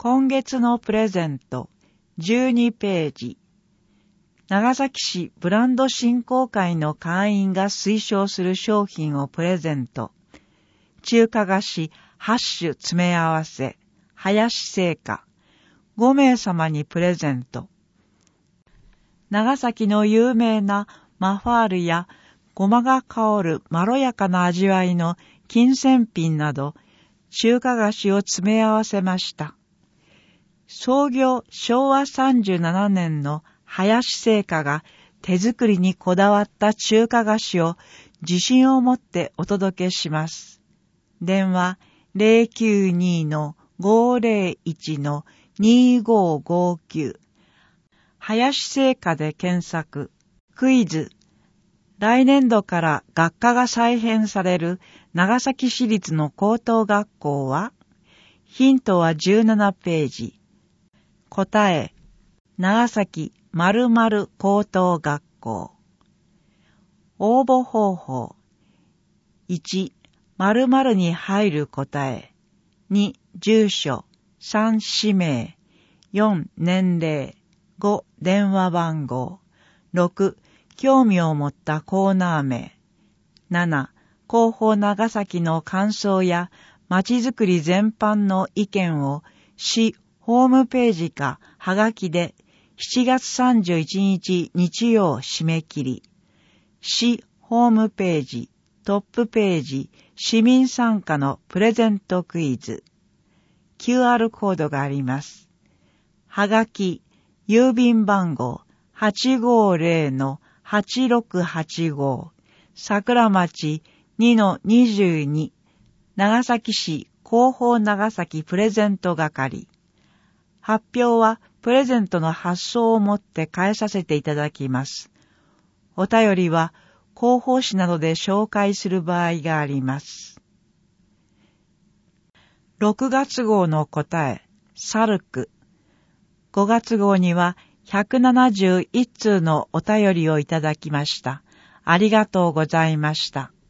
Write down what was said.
今月のプレゼント、12ページ。長崎市ブランド振興会の会員が推奨する商品をプレゼント。中華菓子8種詰め合わせ、林製菓。5名様にプレゼント。長崎の有名なマファールやごまが香るまろやかな味わいの金銭品など、中華菓子を詰め合わせました。創業昭和37年の林製菓が手作りにこだわった中華菓子を自信を持ってお届けします。電話 092-501-2559 林製菓で検索。クイズ。来年度から学科が再編される長崎市立の高等学校は？ヒントは17ページ。答え。長崎〇〇高等学校。応募方法。1、〇〇に入る答え。2、住所。3、氏名。4、年齢。5、電話番号。6、興味を持ったコーナー名。7、広報長崎の感想やまちづくり全般の意見を市ホームページかはがきで7月31日日曜締め切り。市ホームページ、トップページ、市民参加のプレゼントクイズ。QR コードがあります。はがき、郵便番号 850-8685 桜町 2-22 長崎市広報長崎プレゼント係。発表はプレゼントの発送をもって返させていただきます。お便りは広報誌などで紹介する場合があります。6月号の答え、サルク。5月号には171通のお便りをいただきました。ありがとうございました。